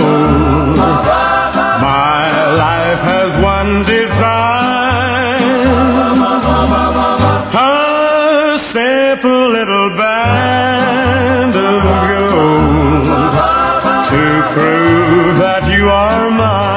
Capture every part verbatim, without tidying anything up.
My life has one design, a simple little band of gold to prove that you are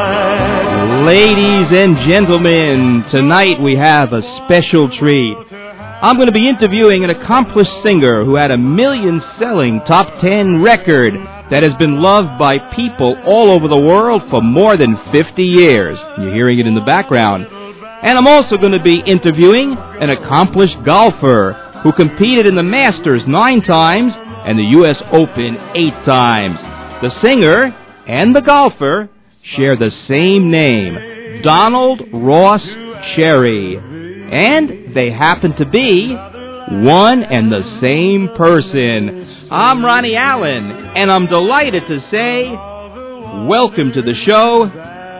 mine. Ladies and gentlemen, tonight we have a special treat. I'm going to be interviewing an accomplished singer who had a million-selling top ten record that has been loved by people all over the world for more than fifty years. You're hearing it in the background. And I'm also going to be interviewing an accomplished golfer who competed in the Masters nine times and the U S Open eight times. The singer and the golfer share the same name, Donald Ross Cherry. And they happen to be one and the same person. I'm Ronnie Allen, and I'm delighted to say, welcome to the show,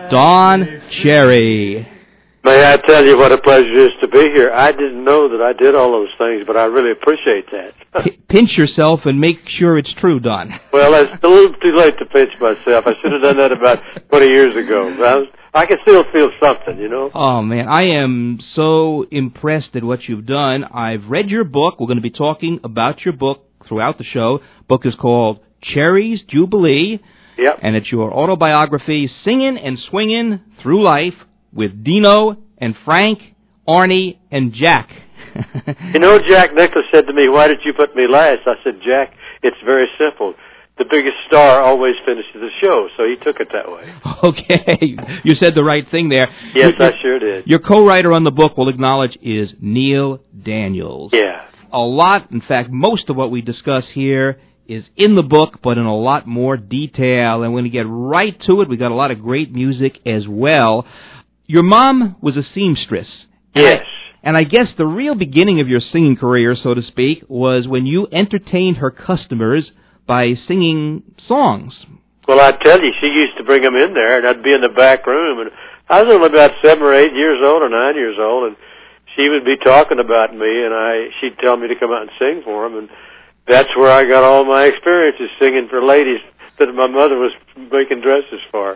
Don Cherry. May I tell you what a pleasure it is to be here. I didn't know that I did all those things, but I really appreciate that. P- pinch yourself and make sure it's true, Don. Well, it's a little too late to pinch myself. I should have done that about twenty years ago. I, was, I can still feel something, you know. Oh, man, I am so impressed at what you've done. I've read your book. We're going to be talking about your book throughout the show. The book is called Cherry's Jubilee. Yep. And it's your autobiography, Singing and Swinging Through Life, with Dino and Frank, Arnie, and Jack. You know, Jack Nicklaus said to me, why did you put me last? I said, Jack, it's very simple. The biggest star always finishes the show, so he took it that way. Okay, you said the right thing there. Yes, your, I sure did. Your co-writer on the book, we'll acknowledge, is Neil Daniels. Yeah. A lot, in fact, most of what we discuss here is in the book, but in a lot more detail, and we're going to get right to it. We got a lot of great music as well. Your mom was a seamstress. Yes. I, and I guess the real beginning of your singing career, so to speak, was when you entertained her customers by singing songs. Well, I tell you, she used to bring them in there, and I'd be in the back room, and I was only about seven or eight years old or nine years old, and she would be talking about me, and I she'd tell me to come out and sing for them, and that's where I got all my experiences singing for ladies that my mother was making dresses for.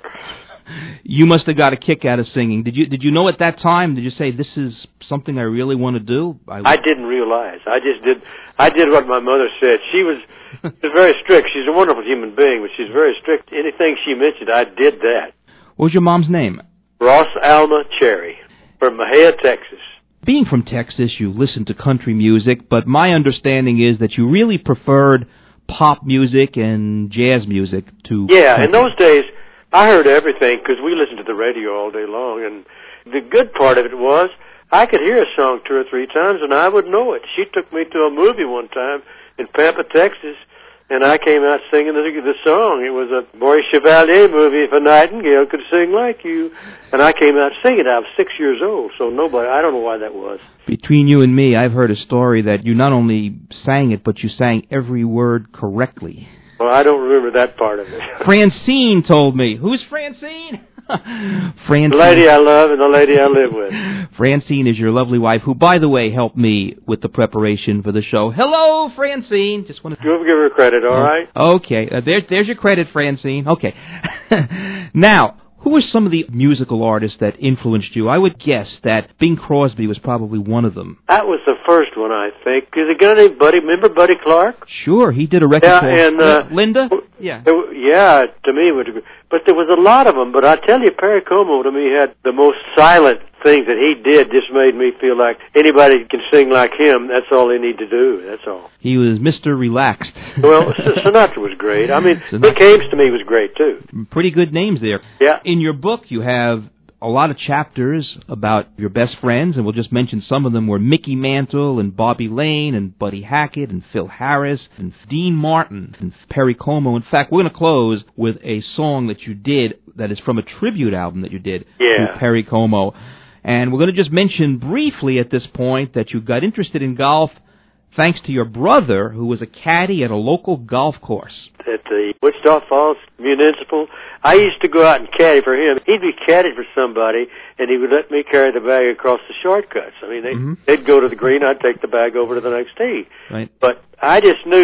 You must have got a kick out of singing. Did you Did you know at that time? Did you say, this is something I really want to do? I, I didn't realize. I just did. I did what my mother said. She was, was very strict. She's a wonderful human being, but she's very strict. Anything she mentioned, I did that. What was your mom's name? Ross Alma Cherry, from Mejia, Texas. Being from Texas, you listened to country music, but my understanding is that you really preferred pop music and jazz music to Yeah, country. in those days, I heard everything because we listened to the radio all day long, and the good part of it was I could hear a song two or three times, and I would know it. She took me to a movie one time in Pampa, Texas, and I came out singing the, the song. It was a Maurice Chevalier movie, If a Nightingale Could Sing Like You, and I came out singing. I was six years old, so nobody, I don't know why that was. Between you and me, I've heard a story that you not only sang it, but you sang every word correctly. Well, I don't remember that part of it. Francine told me. Who's Francine? Francine. The lady I love and the lady I live with. Francine is your lovely wife, who, by the way, helped me with the preparation for the show. Hello, Francine. Just want to Give her credit, all right? Okay, uh, there, there's your credit, Francine. Okay. Now, who were some of the musical artists that influenced you? I would guess that Bing Crosby was probably one of them. That was the first one, I think. Is a guy named Buddy, remember Buddy Clark? Sure, he did a record Yeah, called and, uh, Linda? Yeah. It, yeah, to me, it would, but there was a lot of them. But I tell you, Perry Como to me had the most silent things that he did. Just made me feel like anybody can sing like him. That's all they need to do. That's all. He was Mister Relaxed. Well, Sinatra was great. I mean, Sinatra. Rick Ames to me was great too. Pretty good names there. Yeah. In your book, you have a lot of chapters about your best friends, and we'll just mention some of them were Mickey Mantle and Bobby Lane and Buddy Hackett and Phil Harris and Dean Martin and Perry Como. In fact, we're going to close with a song that you did that is from a tribute album that you did Yeah. to Perry Como. And we're going to just mention briefly at this point that you got interested in golf thanks to your brother, who was a caddy at a local golf course. At the Wichita Falls Municipal, I used to go out and caddy for him. He'd be caddy for somebody, and he would let me carry the bag across the shortcuts. I mean, they, Mm-hmm. they'd go to the green, I'd take the bag over to the next tee. Right. But I just knew,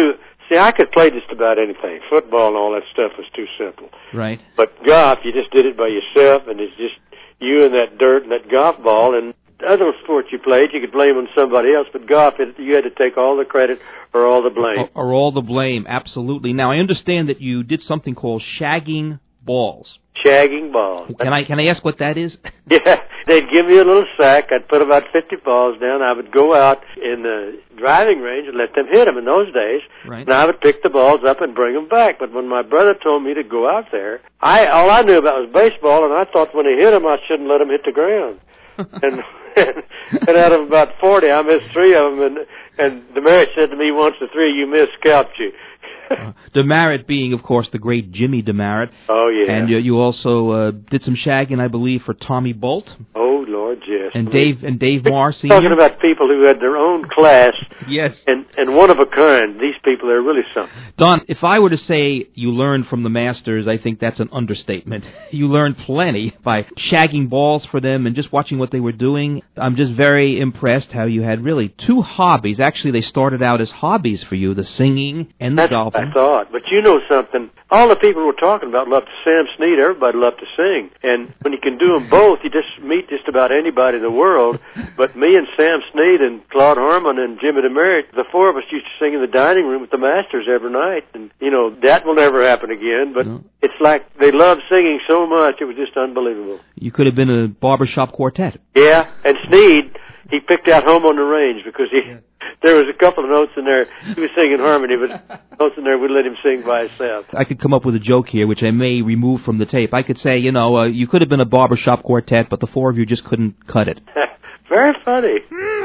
See, I could play just about anything. Football and all that stuff was too simple. Right. But golf, you just did it by yourself, and it's just you and that dirt and that golf ball. And other sports you played, you could blame on somebody else, but golf, it, you had to take all the credit or all the blame. Or, or all the blame, absolutely. Now, I understand that you did something called shagging balls. Shagging balls. Can I can I ask what that is? Yeah, they'd give me a little sack. I'd put about fifty balls down. I would go out in the driving range and let them hit them in those days. Right. And I would pick the balls up and bring them back. But when my brother told me to go out there, I all I knew about was baseball, and I thought when he hit them, I shouldn't let him hit the ground. and and out of about forty, I missed three of them. And and Demerit said to me once, the three you missed scalped you. uh, Demerit being, of course, the great Jimmy Demerit. Oh, yeah. And uh, you also uh, did some shagging, I believe, for Tommy Bolt. Oh, Lord, yes. And Dave and Dave Marr, Senior. Talking about people who had their own class. Yes. And, and one of a kind. These people are really something. Don, if I were to say you learned from the masters, I think that's an understatement. You learned plenty by shagging balls for them and just watching what they were doing. I'm just very impressed how you had really two hobbies. Actually, they started out as hobbies for you, the singing and the That's golfing. what I thought. But you know something? All the people we're talking about love to Sam Snead. Everybody loved to sing. And when you can do them both, you just meet just about anybody in the world. But me and Sam Snead and Claude Harmon and Jimmy Demerit, the four of us used to sing in the dining room with the masters every night. And, you know, that will never happen again. But no. It's like they loved singing so much, it was just unbelievable. You could have been a barbershop quartet. Yeah, and Snead, he picked out Home on the Range because he... Yeah. There was a couple of notes in there. He was singing harmony, but notes in there would let him sing by himself. I could come up with a joke here, which I may remove from the tape. I could say, you know, uh, you could have been a barbershop quartet, but the four of you just couldn't cut it. Very funny.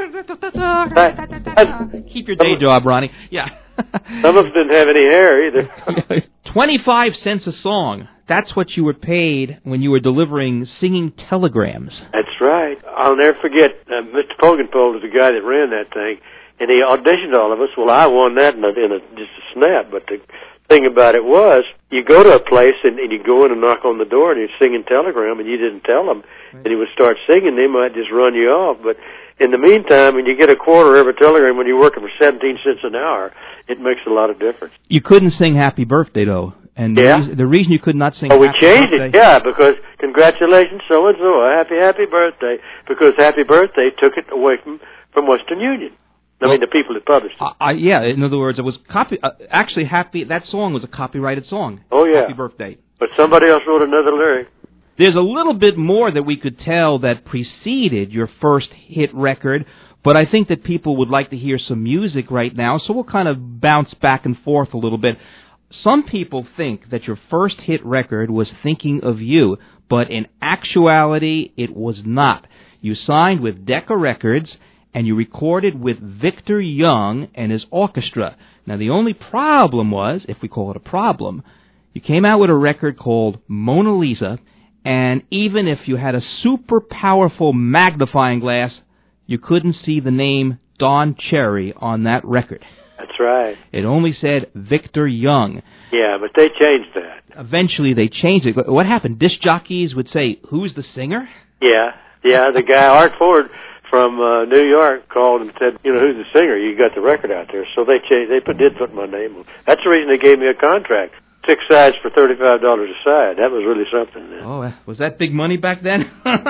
Keep your day job, Ronnie. Yeah. Some of them didn't have any hair either. twenty-five cents a song. That's what you were paid when you were delivering singing telegrams. That's right. I'll never forget, uh, Mister Pogenpole was the guy that ran that thing, and he auditioned all of us. Well, I won that in, a, in a, just a snap, but the thing about it was, you go to a place and, and you go in and knock on the door and you're singing telegram and you didn't tell them, right. And he would start singing, they might just run you off. But in the meantime, when you get a quarter every telegram when you're working for seventeen cents an hour, it makes a lot of difference. You couldn't sing Happy Birthday, though. And the, yeah. reason, the reason you could not sing oh, we Happy changed Birthday... it, yeah, because congratulations, so-and-so, happy, happy birthday, because Happy Birthday took it away from, from Western Union. I well, mean, the people that published it. Uh, yeah, in other words, it was copy. Uh, actually, happy. That song was a copyrighted song. Oh, yeah. Happy Birthday. But somebody else wrote another lyric. There's a little bit more that we could tell that preceded your first hit record, but I think that people would like to hear some music right now, so we'll kind of bounce back and forth a little bit. Some people think that your first hit record was Thinking of You, but in actuality, it was not. You signed with Decca Records, and you recorded with Victor Young and his orchestra. Now, the only problem was, if we call it a problem, you came out with a record called Mona Lisa, and even if you had a super powerful magnifying glass, you couldn't see the name Don Cherry on that record. That's right. It only said Victor Young. Yeah, but they changed that. Eventually they changed it. What happened? Disc jockeys would say, who's the singer? Yeah, yeah, the guy, Art Ford from uh, New York, called and said, you know, who's the singer? You got the record out there. So they changed, they put, did put my name on. That's the reason they gave me a contract. Six sides for thirty-five dollars a side. That was really something. Then. Oh, was that big money back then?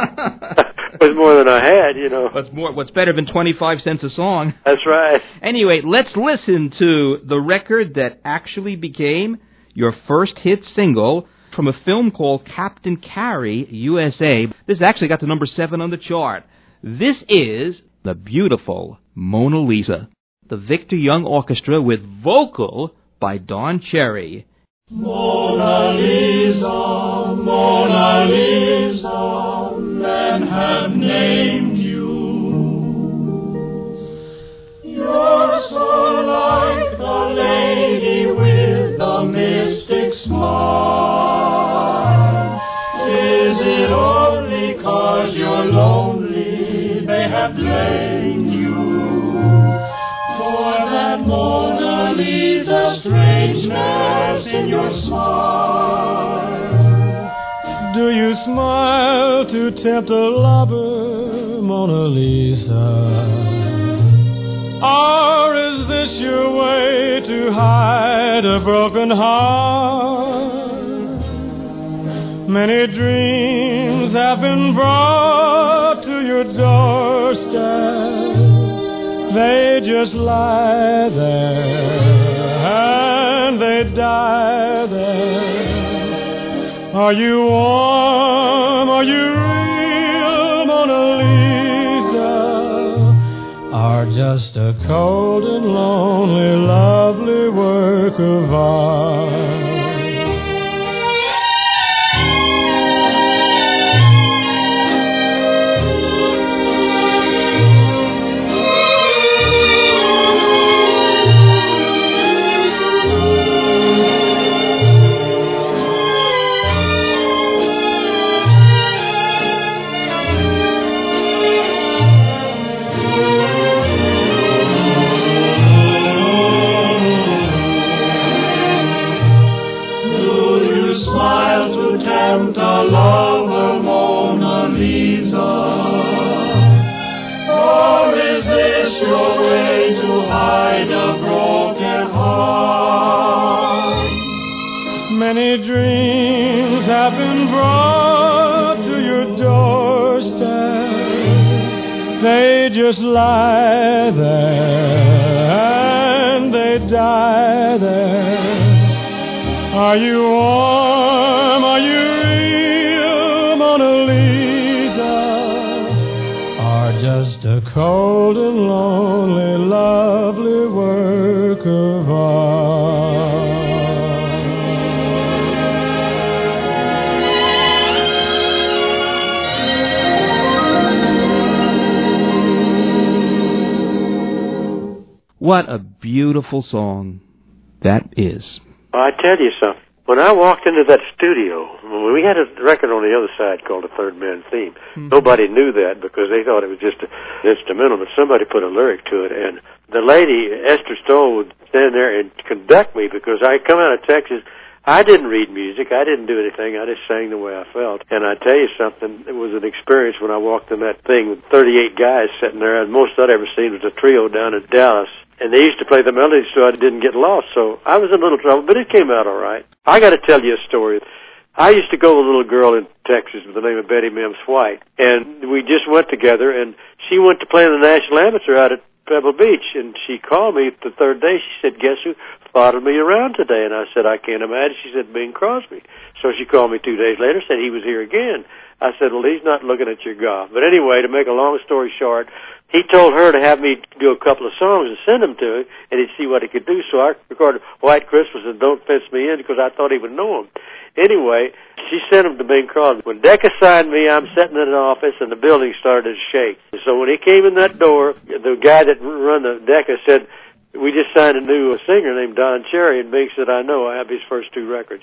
It was more than I had, you know. What's more? What's better than twenty-five cents a song? That's right. Anyway, let's listen to the record that actually became your first hit single from a film called Captain Carey, U S A. This actually got to number seven on the chart. This is the beautiful Mona Lisa. The Victor Young Orchestra with vocal by Don Cherry. Mona Lisa, Mona Lisa, men have named you. You're so like the lady with the mystic smile. Is it only 'cause you're lonely they have blamed you for that Mona Lisa strangeness in your smile? Do you smile to tempt a lover, Mona Lisa? Or is this your way to hide a broken heart? Many dreams have been brought to your doorstep. They just lie there and they die there. Are you warm? Are you real, Mona Lisa? Or just a cold and lonely, lovely work of art? Lover, Mona Lisa, or is this your way to hide a broken heart? Many dreams have been brought to your doorstep. They just lie there and they die there. Are you warm? Are you just a cold and lonely, lovely work of art? What a beautiful song that is. I tell you something. When I walked into that studio, we had a record on the other side called The Third Man Theme. Mm-hmm. Nobody knew that because they thought it was just an instrumental, but somebody put a lyric to it. And the lady, Esther Stoll, would stand there and conduct me because I come out of Texas. I didn't read music. I didn't do anything. I just sang the way I felt. And I tell you something, it was an experience when I walked in that thing with thirty-eight guys sitting there. And most I'd ever seen was a trio down in Dallas. And they used to play the melodies so I didn't get lost. So I was in a little trouble, but it came out all right. I got to tell you a story. I used to go with a little girl in Texas with the name of Betty Mims White. And we just went together, and she went to play in the National Amateur out at Pebble Beach. And she called me the third day. She said, guess who followed me around today? And I said, I can't imagine. She said, Bing Crosby. So she called me two days later, said he was here again. I said, well, he's not looking at your golf. But anyway, to make a long story short, he told her to have me do a couple of songs and send them to him, and he'd see what he could do. So I recorded White Christmas and Don't Fence Me In because I thought he would know him. Anyway, she sent him to Bing Crosby. When Decca signed me, I'm sitting in an office, and the building started to shake. So when he came in that door, the guy that run the Decca said, we just signed a new singer named Don Cherry, and Bing said, I know, I have his first two records.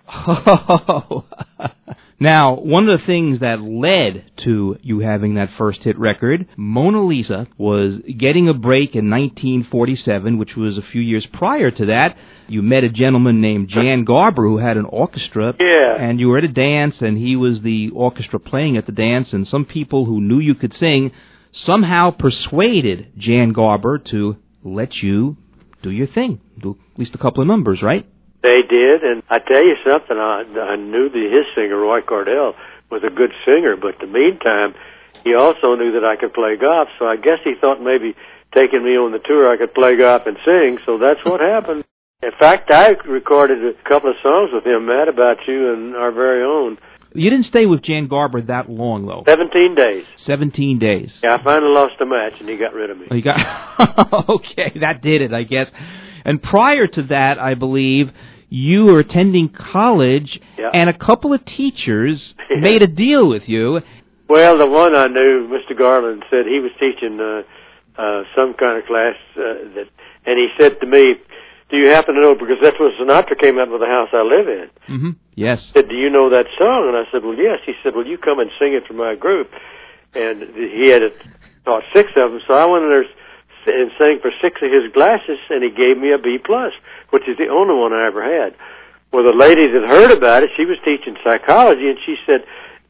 Oh. Now, one of the things that led to you having that first hit record, Mona Lisa, was getting a break in nineteen forty-seven, which was a few years prior to that. You met a gentleman named Jan Garber who had an orchestra. Yeah. And you were at a dance, and he was the orchestra playing at the dance, and some people who knew you could sing somehow persuaded Jan Garber to let you do your thing, do at least a couple of numbers, right? They did, and I tell you something, I, I knew that his singer, Roy Cordell, was a good singer, but in the meantime, he also knew that I could play golf, so I guess he thought maybe taking me on the tour I could play golf and sing, so that's what happened. In fact, I recorded a couple of songs with him, Matt, about you and our very own. You didn't stay with Jan Garber that long, though. Seventeen days. Seventeen days. Yeah, I finally lost a match, and he got rid of me. Oh, you got okay, that did it, I guess. And prior to that, I believe, you were attending college, yeah. and a couple of teachers made a deal with you. Well, the one I knew, Mister Garland, said he was teaching uh, uh, some kind of class, uh, that, and he said to me, do you happen to know, because that's when Sinatra came out with the house I live in. Mm-hmm. Yes. He said, do you know that song? And I said, well, yes. He said, well, you come and sing it for my group. And he had taught six of them, so I went in there and sang for six of his classes, and he gave me a B plus, which is the only one I ever had. Well, the lady that heard about it, she was teaching psychology, and she said,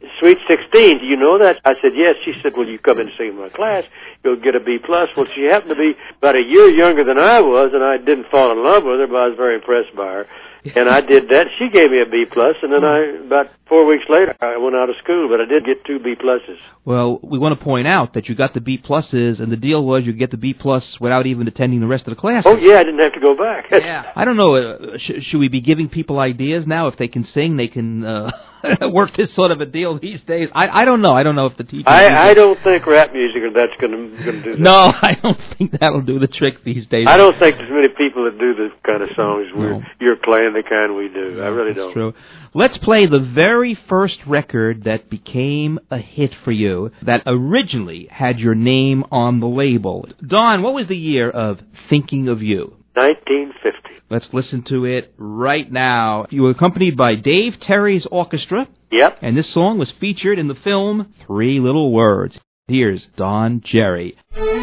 Sweet sixteen, do you know that? I said, yes. She said, well, you come in and sing in my class, you'll get a B plus. Well, she happened to be about a year younger than I was, and I didn't fall in love with her, but I was very impressed by her. And I did that. She gave me a B plus, and then I, about four weeks later, I went out of school, but I did get two B pluses. Well, we want to point out that you got the B pluses, and the deal was you get the B plus without even attending the rest of the classes. Oh, yeah, I didn't have to go back. Yeah. I don't know, uh, sh- should we be giving people ideas now? If they can sing, they can uh, work this sort of a deal these days. I, I don't know. I don't know if the teachers... I, I don't think rap music or that's going to do that. No, I don't think that'll do the trick these days. I don't think there's many people that do the kind of songs we're, No. you're playing the kind we do. I really don't. That's true. Let's play the very first record that became a hit for you, that originally had your name on the label. Don, what was the year of Thinking of You? nineteen fifty. Let's listen to it right now. You were accompanied by Dave Terry's orchestra. Yep. And this song was featured in the film Three Little Words. Here's Don Cherry.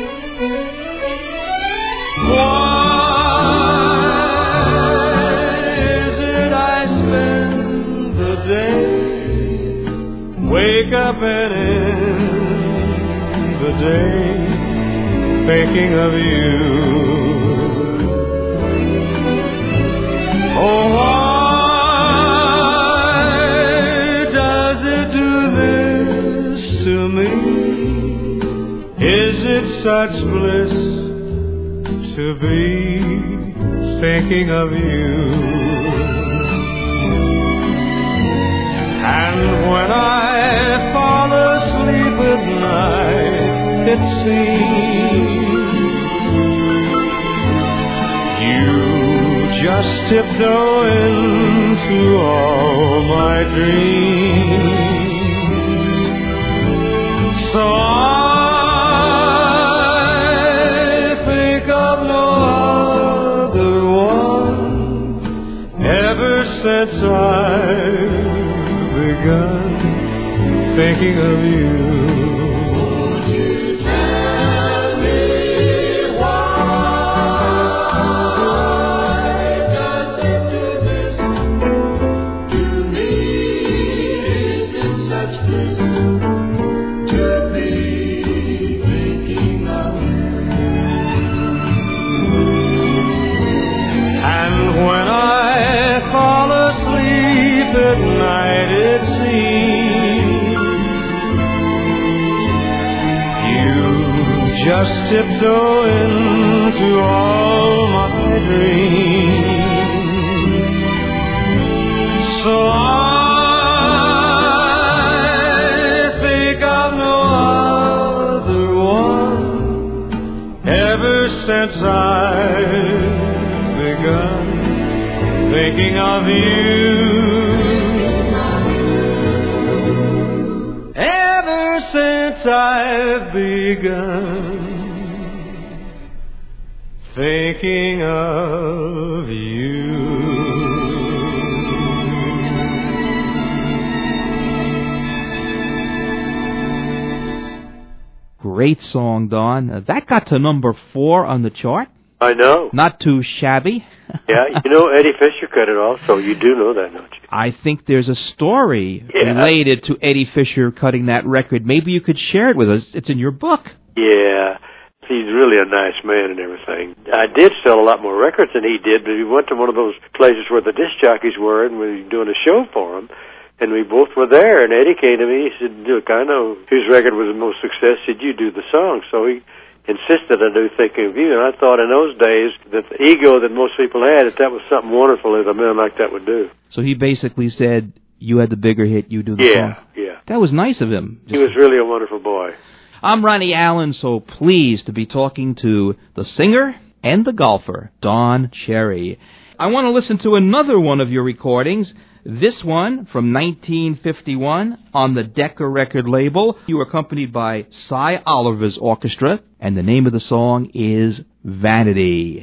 Wake up and end the day thinking of you. Oh, why does it do this to me? Is it such bliss to be thinking of you? And when I fall asleep at night, it seems you just tiptoe into all my dreams. So I think of no other one ever since I begun thinking of you. Won't you tell me why does it do this to me? Is it such bliss to be thinking of you? And when I fall asleep at night, it seems you just tiptoe into all my dreams. So I think of no other one ever since I've begun thinking of you. Since I've begun thinking of you. Great song, Don. Uh, that got to number four on the chart. I know. Not too shabby. Yeah, you know Eddie Fisher cut it also. You do know that, don't you? I think there's a story Yeah. related to Eddie Fisher cutting that record. Maybe you could share it with us. It's in your book. Yeah. He's really a nice man and everything. I did sell a lot more records than he did, but we went to one of those places where the disc jockeys were, and we were doing a show for him, and we both were there, and Eddie came to me. He said, look, I know whose record was the most success. He said, you do the song. So he insisted I do Thinking of You, and I thought in those days that the ego that most people had, that that was something wonderful that a man like that would do. So he basically said, you had the bigger hit, you do the Yeah, song. yeah. That was nice of him. He was really a wonderful boy. I'm Ronnie Allen, so pleased to be talking to the singer and the golfer, Don Cherry. I want to listen to another one of your recordings, this one from nineteen fifty-one on the Decca record label. You were accompanied by Cy Oliver's orchestra, and the name of the song is Vanity.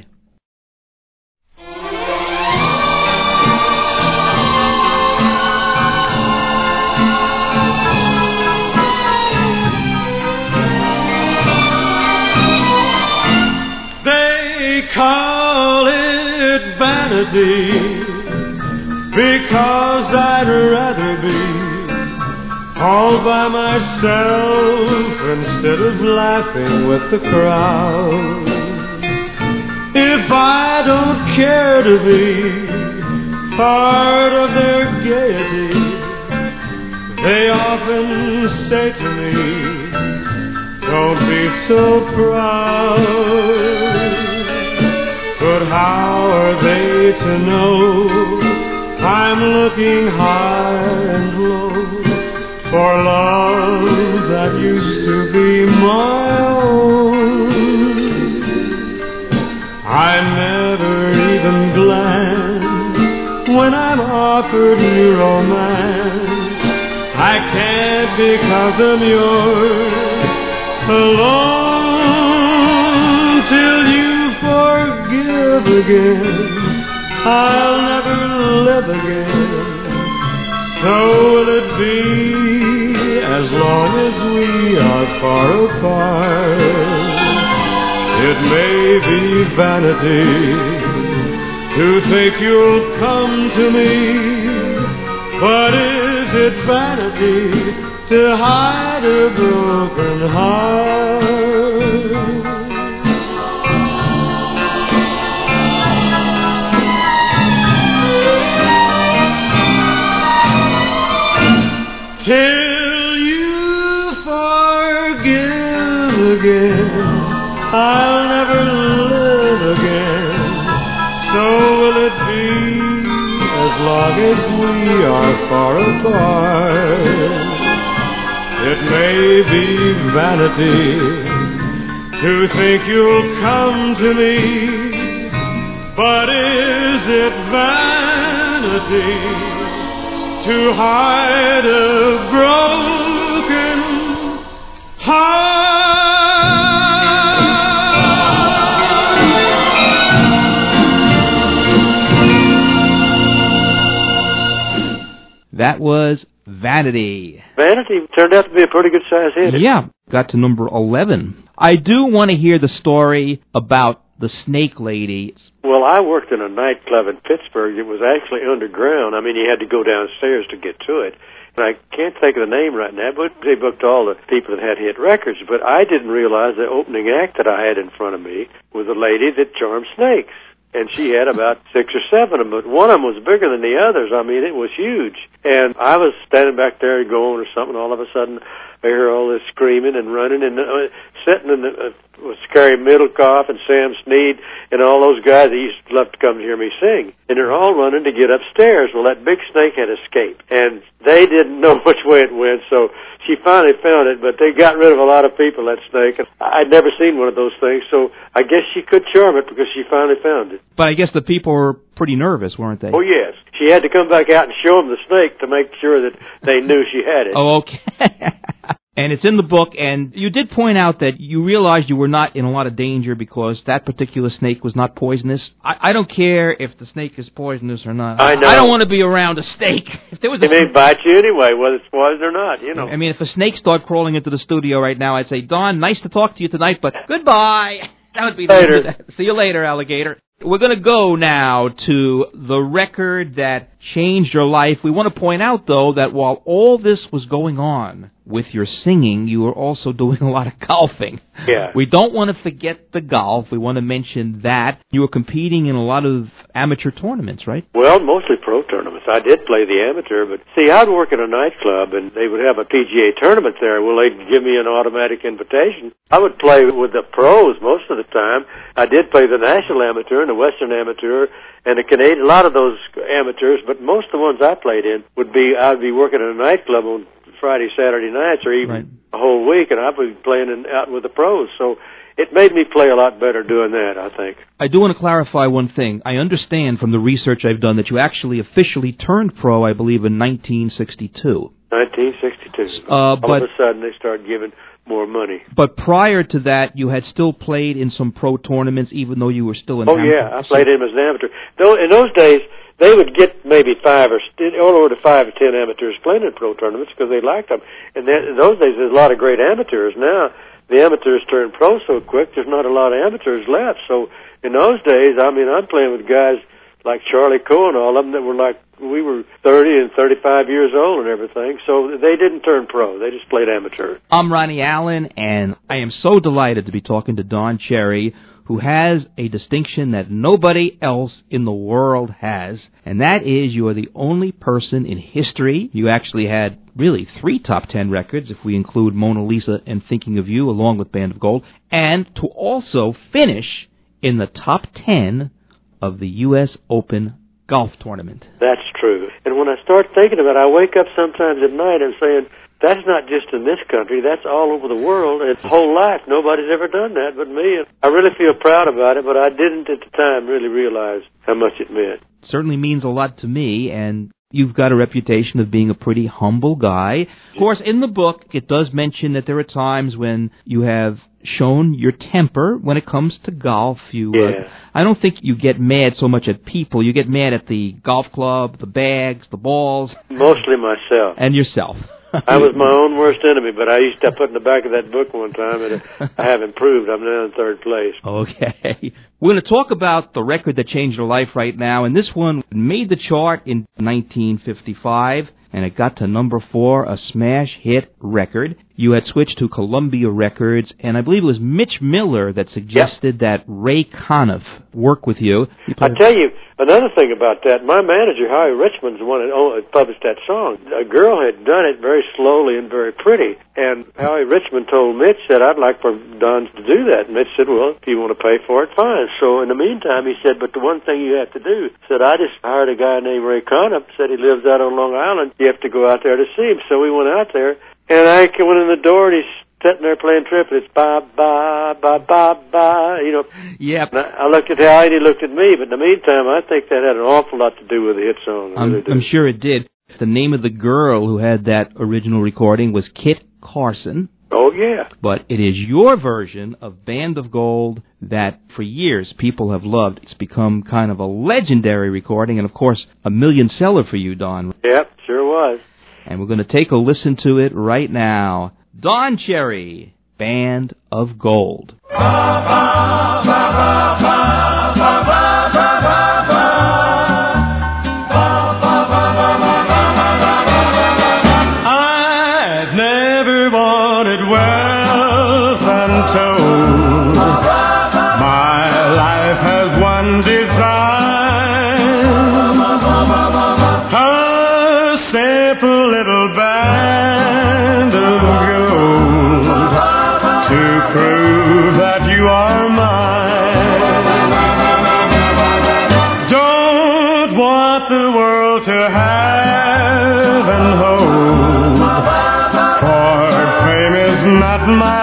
Call it vanity, because I'd rather be all by myself instead of laughing with the crowd. If I don't care to be part of their gaiety, they often say to me, don't be so proud. But how are they to know I'm looking high and low for love that used to be my own? I never even glance when I'm offered new romance. I can't because I'm yours alone till you forgive again. I'll never live again. So will it be as long as we are far apart. It may be vanity to think you'll come to me, but is it vanity to hide a broken heart? Till you forgive again, I'll never live again. So will it be as long as we are far apart. It may be vanity to think you'll come to me, but is it vanity to hide a broken heart? That was Vanity. Vanity turned out to be a pretty good size hit. Yeah, got to number eleven. I do want to hear the story about the Snake Lady. Well, I worked in a nightclub in Pittsburgh. It was actually underground. I mean, you had to go downstairs to get to it. And I can't think of the name right now, but they booked all the people that had hit records. But I didn't realize the opening act that I had in front of me was a lady that charmed snakes. And she had about six or seven of them, but one of them was bigger than the others. I mean, it was huge. And I was standing back there going or something. All of a sudden, I hear all this screaming and running, and uh, sitting in the uh, was Scary Middlecoff and Sam Sneed and all those guys that used to love to come to hear me sing. And they're all running to get upstairs. Well, that big snake had escaped, and they didn't know which way it went, so she finally found it, but they got rid of a lot of people, that snake. I'd never seen one of those things, so I guess she could charm it because she finally found it. But I guess the people were pretty nervous, weren't they? Oh, yes. She had to come back out and show them the snake to make sure that they knew she had it. Oh, okay. And it's in the book, and you did point out that you realized you were not in a lot of danger because that particular snake was not poisonous. I, I don't care if the snake is poisonous or not. I know. I don't want to be around a snake. If there was a It may bite you anyway, whether it's poison or not, you know. I mean, if a snake started crawling into the studio right now, I'd say, Don, nice to talk to you tonight, but goodbye. That would be the Later. end of that. See you later, alligator. We're going to go now to the record that changed your life. We want to point out, though, that while all this was going on with your singing, you were also doing a lot of golfing. Yeah. We don't want to forget the golf. We want to mention that. You were competing in a lot of amateur tournaments, right? Well, mostly pro tournaments. I did play the amateur, but see, I'd work at a nightclub, and they would have a P G A tournament there. Well, they'd give me an automatic invitation. I would play with the pros most of the time. I did play the National Amateur and the Western Amateur and the Canadian, a lot of those amateurs, but most of the ones I played in would be, I'd be working at a nightclub on Friday, Saturday nights, or even Right. a whole week, and I'd be playing in, out with the pros. So it made me play a lot better doing that, I think. I do want to clarify one thing. I understand from the research I've done that you actually officially turned pro, I believe, in nineteen sixty-two. nineteen sixty-two. Uh, All but, of a sudden, they started giving more money. But prior to that, you had still played in some pro tournaments, even though you were still in Oh, amateur. yeah, I played him as an amateur. Though in those days, they would get maybe five or all over to five or ten amateurs playing in pro tournaments because they liked them. And then, in those days, there's a lot of great amateurs. Now, the amateurs turn pro so quick, there's not a lot of amateurs left. So in those days, I mean, I'm playing with guys like Charlie Coe and all of them that were like, we were thirty and thirty-five years old and everything, so they didn't turn pro. They just played amateur. I'm Ronnie Allen, and I am so delighted to be talking to Don Cherry, who has a distinction that nobody else in the world has, and that is you are the only person in history. You actually had really three top ten records, if we include Mona Lisa and Thinking of You, along with Band of Gold, and to also finish in the top ten of the U S Open golf tournament. That's true. And when I start thinking about it, I wake up sometimes at night and saying, that's not just in this country, that's all over the world. It's whole life. Nobody's ever done that but me. And I really feel proud about it, but I didn't at the time really realize how much it meant. It certainly means a lot to me, and you've got a reputation of being a pretty humble guy. Of course, in the book, it does mention that there are times when you have shown your temper when it comes to golf. You, yeah. uh, I don't think you get mad so much at people. You get mad at the golf club, the bags, the balls. Mostly myself. And yourself. I was my own worst enemy, but I used to put in the back of that book one time, and I have improved. I'm now in third place. Okay. We're going to talk about the record that changed your life right now, and this one made the chart in nineteen fifty-five, and it got to number four, a smash hit record. You had switched to Columbia Records, and I believe it was Mitch Miller that suggested yep. that Ray Conniff work with you. you I tell you, another thing about that, my manager, Howie Richmond's the one that published that song. A girl had done it very slowly and very pretty, and Howie Richmond told Mitch that I'd like for Don to do that. And Mitch said, well, if you want to pay for it, fine. So in the meantime, he said, but the one thing you have to do, said, I just hired a guy named Ray Conniff, said he lives out on Long Island. You have to go out there to see him. So we went out there. And I went in the door, and he's sitting there playing triplets. Ba, ba, ba, ba, ba, you know. Yep. I looked at Howie, and he looked at me. But in the meantime, I think that had an awful lot to do with the hit song. I'm, really I'm sure it did. The name of the girl who had that original recording was Kit Carson. Oh, yeah. But it is your version of Band of Gold that, for years, people have loved. It's become kind of a legendary recording, and, of course, a million seller for you, Don. Yep, sure was. And we're going to take a listen to it right now. Don Cherry, Band of Gold. I've never wanted wealth untold. My life has one design. Simple little band of gold to prove that you are mine. Don't want the world to have and hold, for fame is not my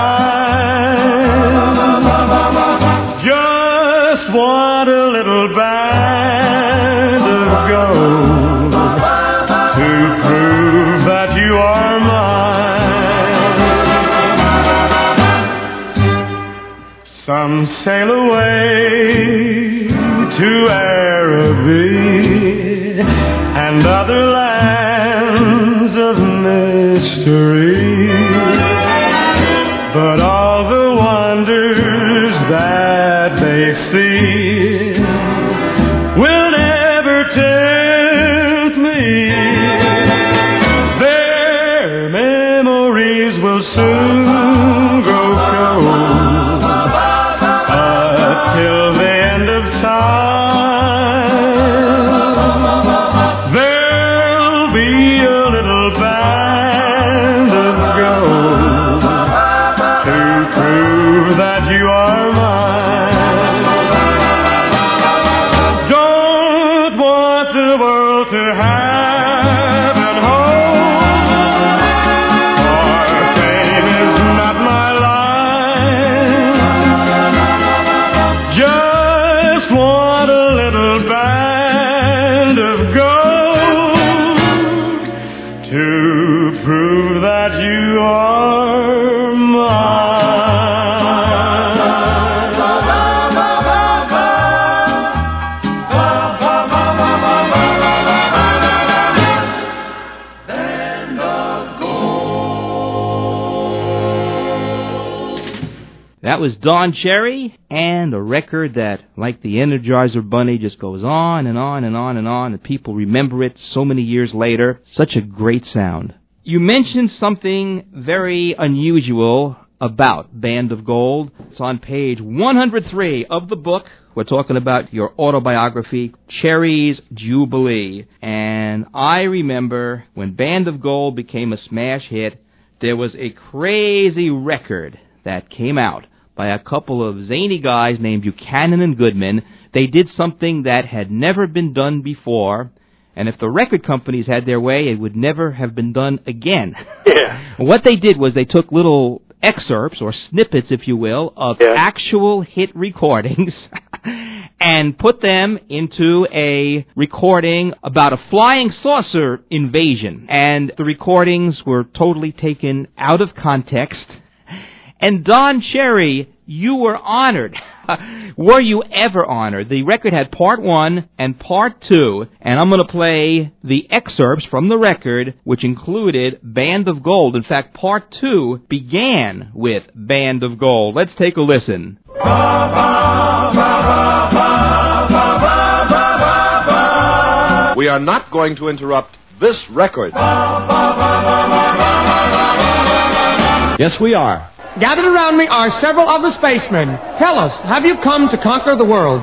line. Just want a little band of gold to prove that you are mine. Some sail away to Araby and other lands of mystery, but all the wonders that they see will never tempt me. Their memories will soon grow cold until the end of time. There'll be a little band of gold to prove that you are mine. Don't want the world to have and hold, for fame is not my line. Just want a little band of gold to prove that you are mine. That was Don Cherry, and a record that, like the Energizer Bunny, just goes on and on and on and on, and people remember it so many years later. Such a great sound. You mentioned something very unusual about Band of Gold. It's on page one hundred three of the book. We're talking about your autobiography, Cherry's Jubilee. And I remember when Band of Gold became a smash hit, there was a crazy record that came out by a couple of zany guys named Buchanan and Goodman. They did something that had never been done before, and if the record companies had their way, it would never have been done again. Yeah. What they did was they took little excerpts, or snippets, if you will, of yeah. actual hit recordings and put them into a recording about a flying saucer invasion. And the recordings were totally taken out of context. And Don Cherry, you were honored. Were you ever honored? The record had part one and part two, and I'm going to play the excerpts from the record, which included Band of Gold. In fact, part two began with Band of Gold. Let's take a listen. We are not going to interrupt this record. Yes, we are. Gathered around me are several of the spacemen. Tell us, have you come to conquer the world?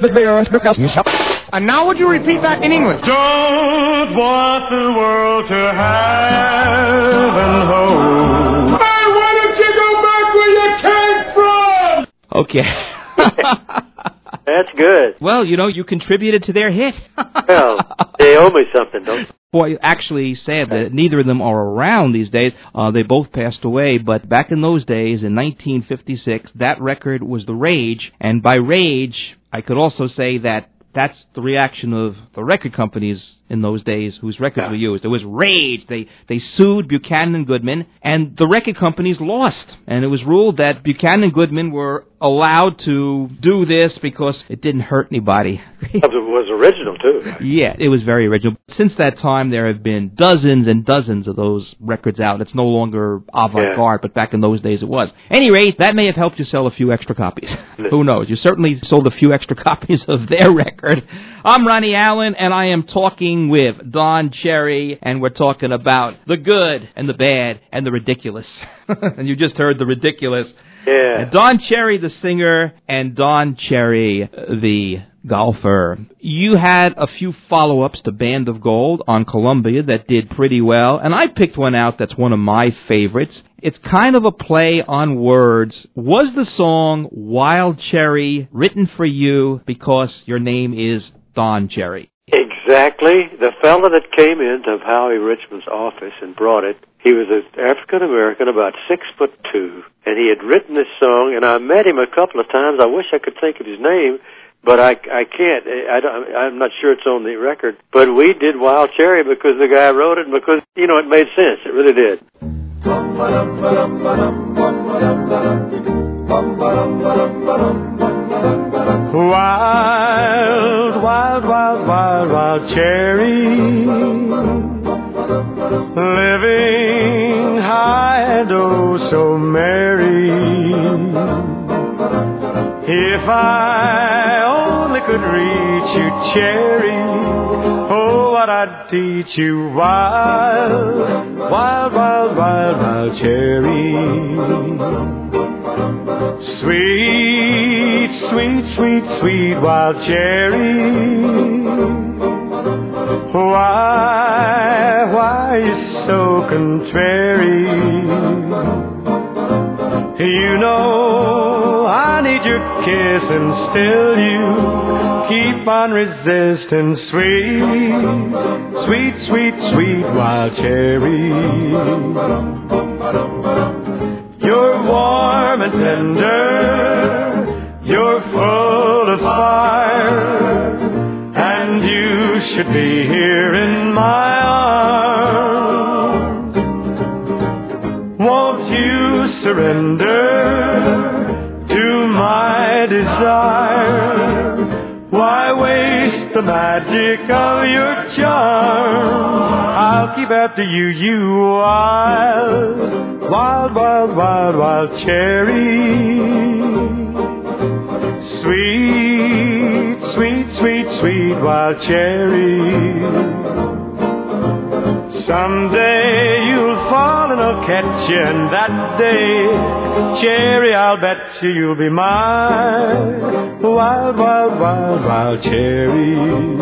And now would you repeat that in English? Don't want the world to have and hold. Hey, why don't you go back where you came from? Okay. That's good. Well, you know, you contributed to their hit. Well, they owe me something, don't they? Boy, actually sad that neither of them are around these days. Uh, they both passed away, but back in those days, in nineteen fifty-six, that record was the rage, and by rage, I could also say that that's the reaction of the record companies in those days whose records yeah. were used. It was rage. They they sued Buchanan and Goodman, and the record companies lost. And it was ruled that Buchanan and Goodman were allowed to do this because it didn't hurt anybody. It was original, too. Yeah, it was very original. Since that time, there have been dozens and dozens of those records out. It's no longer avant-garde, yeah. but back in those days it was. Any rate, that may have helped you sell a few extra copies. Who knows? You certainly sold a few extra copies of their record. I'm Ronnie Allen, and I am talking with Don Cherry, and we're talking about the good and the bad and the ridiculous. And you just heard the ridiculous. Yeah. And Don Cherry, the singer, and Don Cherry, the golfer. You had a few follow-ups to Band of Gold on Columbia that did pretty well, and I picked one out that's one of my favorites. It's kind of a play on words. Was the song Wild Cherry written for you because your name is Don Cherry? Exactly. The fellow that came into Howie Richmond's office and brought it, he was an African-American, about six foot two, and he had written this song, and I met him a couple of times. I wish I could think of his name, but I, I can't. I don't, I'm not sure it's on the record. But we did Wild Cherry because the guy wrote it and because, you know, it made sense. It really did. Wild, wild, wild, wild, wild cherry, living high and oh so merry. If I only could reach you, cherry, oh, what I'd teach you. Wild, wild, wild, wild, wild cherry. Sweet, sweet, sweet, sweet wild cherry. Why, why you so contrary? You know I need your kiss and still you keep on resisting. Sweet, sweet, sweet, sweet wild cherry. You're warm and tender, you're full of fire, and you should be here in my arms. Won't you surrender to my desire? Why waste the magic of your charm? I'll keep after you, you wild, wild, wild, wild, wild cherry. Sweet, sweet, sweet, sweet wild cherry. Someday you'll fall and I'll catch you, and that day, cherry, I'll bet you you'll be mine. Wild, wild, wild, wild cherry.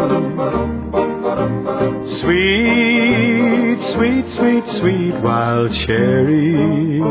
Sweet, sweet, sweet, sweet wild cherry.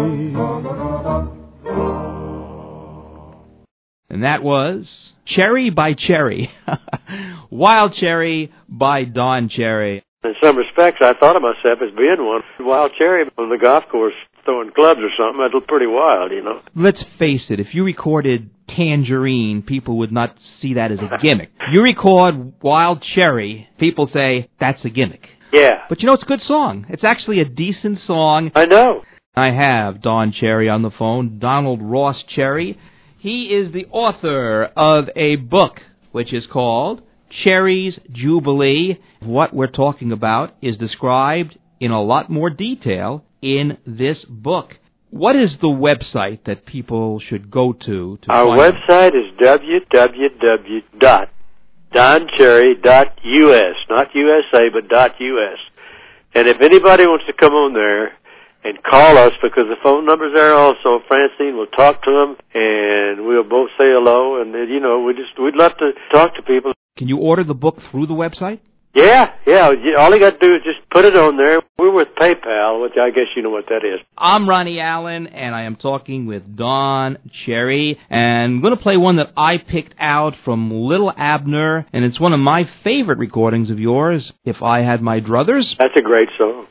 And that was Cherry by Cherry. Wild Cherry by Don Cherry. In some respects, I thought of myself as being one. Wild cherry on the golf course throwing clubs or something, that'd look pretty wild, you know. Let's face it, if you recorded Tangerine, people would not see that as a gimmick. You record Wild Cherry, people say, that's a gimmick. Yeah. But you know, it's a good song. It's actually a decent song. I know. I have Don Cherry on the phone, Donald Ross Cherry. He is the author of a book which is called Cherry's Jubilee. What we're talking about is described in a lot more detail in this book. What is the website that people should go to? to Our find website is w w w dot don cherry dot u s, not U S A, but .us. And if anybody wants to come on there and call us, because the phone number's there also, Francine will talk to them, and we'll both say hello, and, you know, we just, we'd love to talk to people. Can you order the book through the website? Yeah, yeah. All you got to do is just put it on there. We're with PayPal, which I guess you know what that is. I'm Ronnie Allen, and I am talking with Don Cherry, and I'm going to play one that I picked out from Little Abner, and it's one of my favorite recordings of yours, If I Had My Druthers. That's a great song.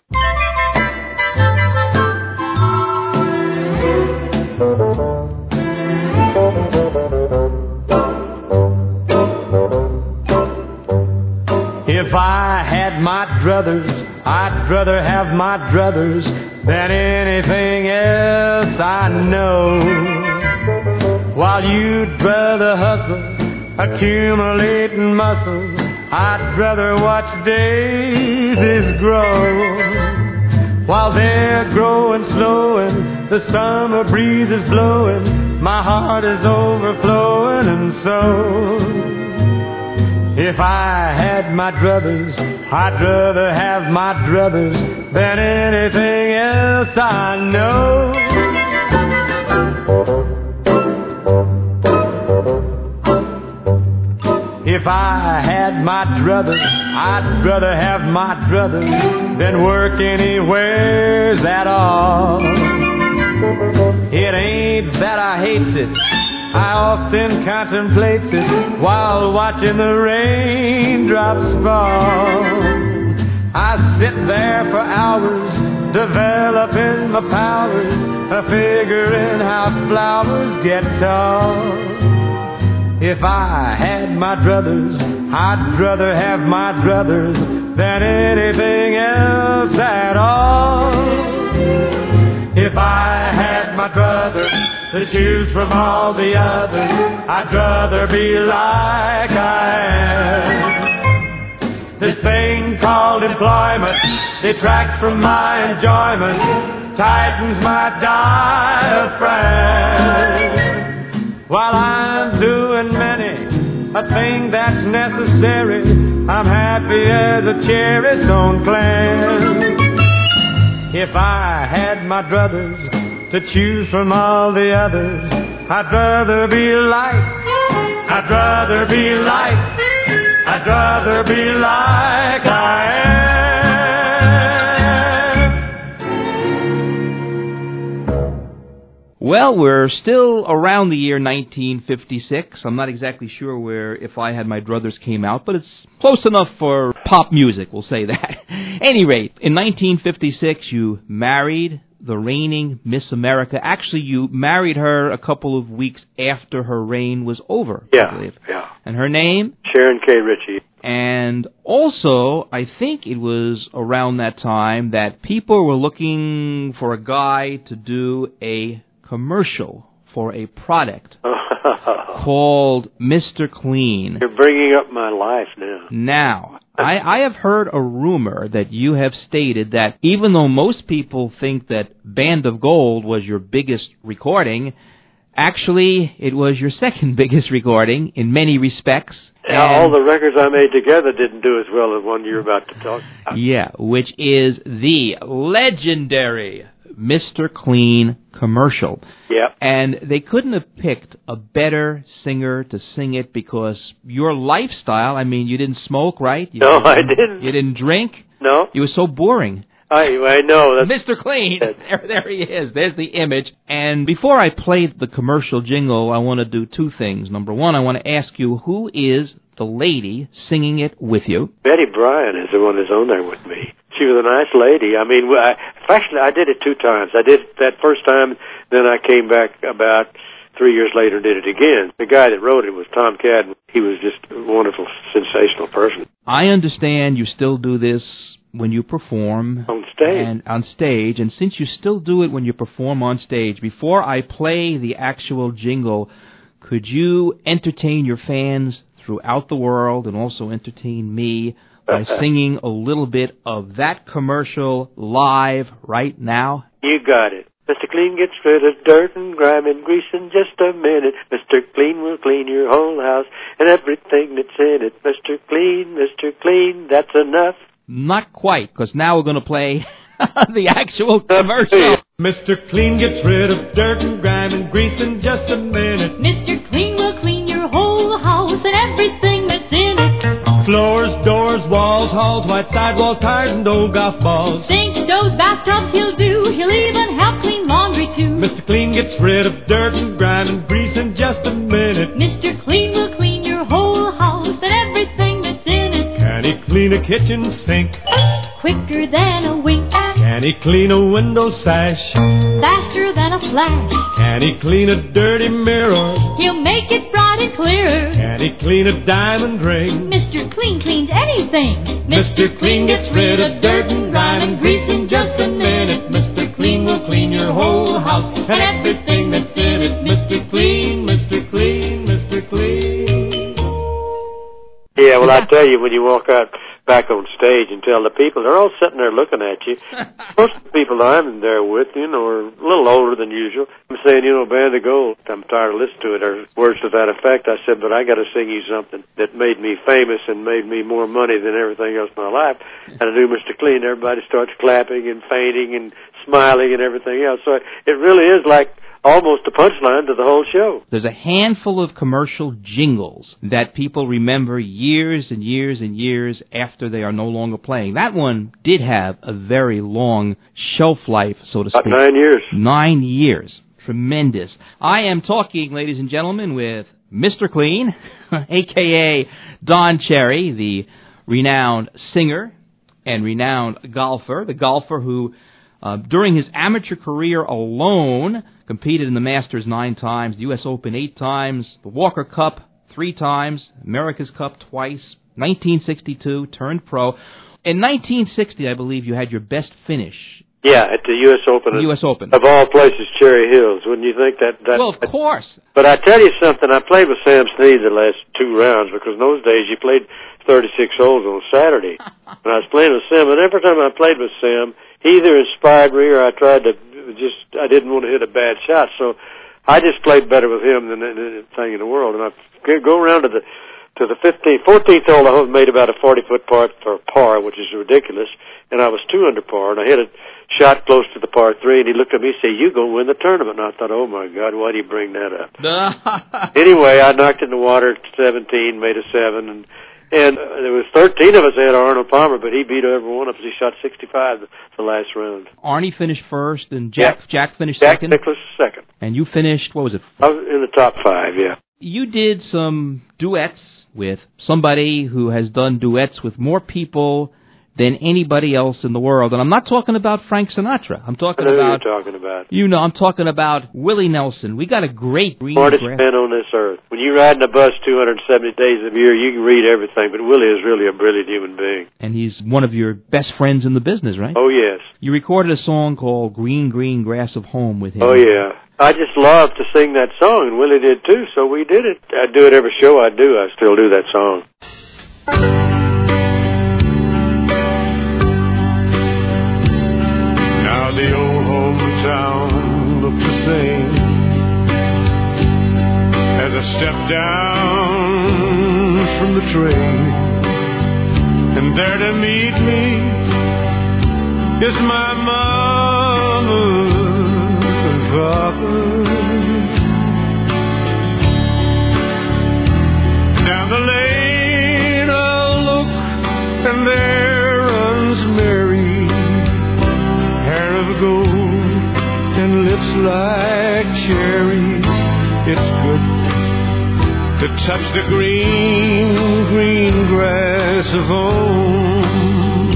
If I had my druthers, I'd rather have my druthers than anything else I know. While you'd rather hustle, accumulating muscle, I'd rather watch daisies grow. While they're growing slow and the summer breeze is blowing, my heart is overflowing, and so if I had my druthers, I'd rather have my druthers than anything else I know. If I had my druthers, I'd rather have my druthers than work anywheres at all. It ain't that I hates it, I often contemplate it while watching the raindrops fall. I sit there for hours, developing my powers, figuring how flowers get tall. If I had my druthers, I'd rather have my druthers than anything else at all. If I had my druthers to choose from all the others, I'd rather be like I am. This thing called employment detracts from my enjoyment, tightens my diaphragm. While I'm doing many a thing that's necessary, I'm happy as a cherry stone clam. If I had my druthers to choose from all the others, I'd rather be like, I'd rather be like, I'd rather be like I am. Well, we're still around the year nineteen fifty-six. I'm not exactly sure where If I Had My Druthers came out, but it's close enough for pop music, we'll say that. Any rate, in nineteen fifty-six, you married the reigning Miss America. Actually, you married her a couple of weeks after her reign was over. Yeah, I believe. yeah. And her name? Sharon K. Ritchie. And also, I think it was around that time that people were looking for a guy to do a commercial for a product called Mister Clean. You're bringing up my life now. Now, I, I have heard a rumor that you have stated that even though most people think that Band of Gold was your biggest recording, Actually, it was your second biggest recording in many respects. Yeah, all the records I made together didn't do as well as one you're about to talk about. Yeah, which is the legendary Mister Clean commercial. Yeah. And they couldn't have picked a better singer to sing it because your lifestyle, I mean, you didn't smoke, right? You No, didn't, I didn't. You didn't drink? No. You were so boring. I, I know. That's, Mister Clean. There, there he is. There's the image. And before I play the commercial jingle, I want to do two things. Number one, I want to ask you, who is the lady singing it with you? Betty Bryan is the one that's on there with me. She was a nice lady. I mean, I, actually, I did it two times. I did it that first time, then I came back about three years later and did it again. The guy that wrote it was Tom Cadden. He was just a wonderful, sensational person. I understand you still do this when you perform on stage. And on stage, and since you still do it when you perform on stage, before I play the actual jingle, could you entertain your fans throughout the world and also entertain me by singing a little bit of that commercial live right now? You got it. Mister Clean gets rid of dirt and grime and grease in just a minute. Mister Clean will clean your whole house and everything that's in it. Mister Clean, Mister Clean, that's enough. Not quite, because now we're going to play the actual commercial. Mister Clean gets rid of dirt and grime and grease in just a minute. Mister Clean will clean your whole house and everything that's in it. Floors, doors, walls, halls, white sidewall tires, and old golf balls. Sinks, stoves, bathtubs he'll do. He'll even help clean laundry too. Mister Clean gets rid of dirt and grime and grease in just a minute. Mister Clean will clean your whole house and everything that's in it. Can he clean a kitchen sink? Quicker than a wink. Can he clean a window sash? Faster than a flash. Can he clean a dirty mirror? He'll make it bright and clear. Can he clean a diamond ring? Mister Clean cleans anything. Mister Clean gets rid of dirt and grime and grease in just a minute. Mister Clean will clean your whole house and everything that's in it. Mister Clean, Mister Clean, Mister Clean. Yeah, well, I tell you, when you walk out back on stage and tell the people, they're all sitting there looking at you. Most of the people I'm there with, you know, are a little older than usual. I'm saying, you know, Band of Gold, I'm tired of listening to it, or words to that effect. I said, but I got to sing you something that made me famous and made me more money than everything else in my life. And I do Mister Clean. Everybody starts clapping and fainting and smiling and everything else. So it really is like almost a punchline to the whole show. There's a handful of commercial jingles that people remember years and years and years after they are no longer playing. That one did have a very long shelf life, so to speak. About nine years. Nine years. Tremendous. I am talking, ladies and gentlemen, with Mister Clean, a k a. Don Cherry, the renowned singer and renowned golfer, the golfer who, uh, during his amateur career alone, competed in the Masters nine times, the U S Open eight times, the Walker Cup three times, America's Cup twice, nineteen sixty-two, turned pro. In nineteen sixty, I believe, you had your best finish. Yeah, at the U S Open. The U S Open. Of all places, Cherry Hills. Wouldn't you think that? that well, of course. But I tell you something, I played with Sam Snead the last two rounds, because in those days you played thirty-six holes on Saturday. And I was playing with Sam, and every time I played with Sam, he either inspired me or I tried to just, I didn't want to hit a bad shot. So I just played better with him than anything in the world. And I go around to the to the fifteenth, fourteenth hole, I made about a forty-foot par for par, which is ridiculous. And I was two under par, and I hit a shot close to the par three, and he looked at me and said, "You're going to win the tournament." And I thought, oh, my God, why do you bring that up? Anyway, I knocked it in the water at seventeen, made a seven, and And uh, there was thirteen of us that had Arnold Palmer, but he beat every one of us. He shot sixty-five the, the last round. Arnie finished first, and Jack yeah. Jack finished Jack second. Jack Nicklaus second. And you finished, what was it? I was in the top five, yeah. You did some duets with somebody who has done duets with more people than anybody else in the world. And I'm not talking about Frank Sinatra. I'm talking I know about... who you're talking about. You know, I'm talking about Willie Nelson. We got a great... Smartest man on this earth. When you ride in a bus two hundred seventy days a year, you can read everything, but Willie is really a brilliant human being. And he's one of your best friends in the business, right? Oh, yes. You recorded a song called Green, Green Grass of Home with him. Oh, yeah. I just love to sing that song, and Willie did too, so we did it. I do it every show I do. I still do that song. Now the old hometown looks the same. I step down from the train, and there to meet me is my mama and papa. Down the lane I'll look, and there runs Mary, hair of gold and lips like cherries. It's good to touch the green, green grass of home.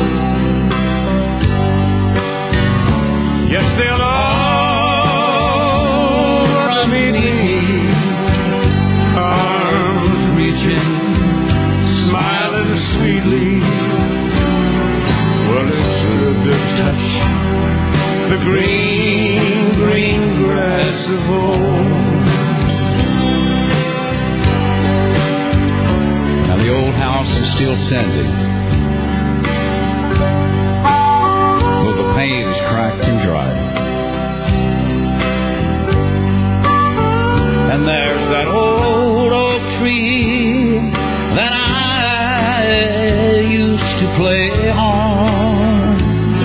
Yes, they'll all run me, arms reaching, smiling sweetly. Well, it's good to touch the green, green grass of home. Now the old house is still standing, though the paint is cracked and dry. And there's that old oak tree that I used to play on.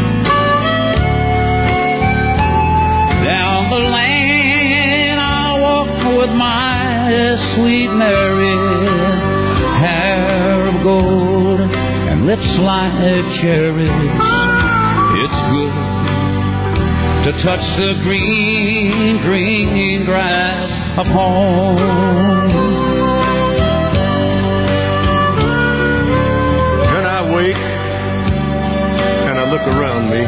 Down the lane I walk with my sweet Mary, hair of gold and lips like cherries. It's good to touch the green, green grass of home. And I wake and I look around me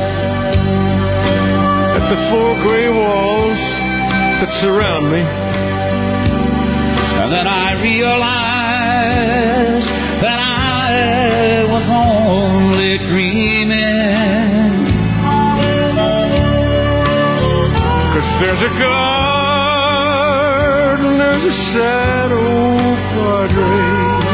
at the four gray walls that surround me, and then I realize that I was only dreaming. 'Cause there's a garden, there's a sad old padre,